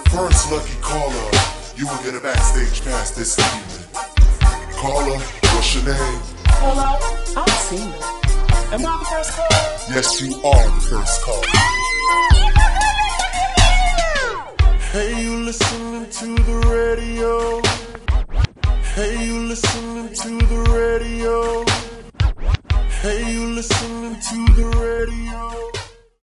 First lucky caller, you will get a backstage pass this evening. Caller, what's your name? Hello, I'm Tina. Am I the first caller? Yes, you are the first caller. Hey, you listening to the radio? Hey, you listening to the radio? Hey, you listening to the radio?